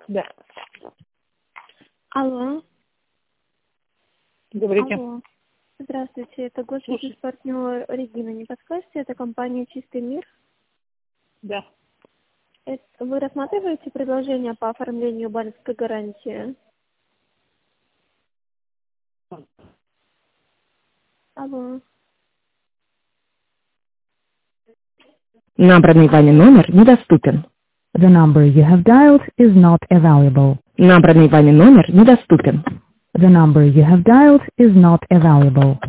Да. Алло. Говорите. Алло. Здравствуйте, это госсоюз-партнер Регина. Не подскажете, это компания «Чистый мир»? Да. Вы рассматриваете предложение по оформлению банковской гарантии? Алло. Набранный вами номер недоступен. The number you have dialed is not available. Набранный вами номер недоступен. The number you have dialed is not available.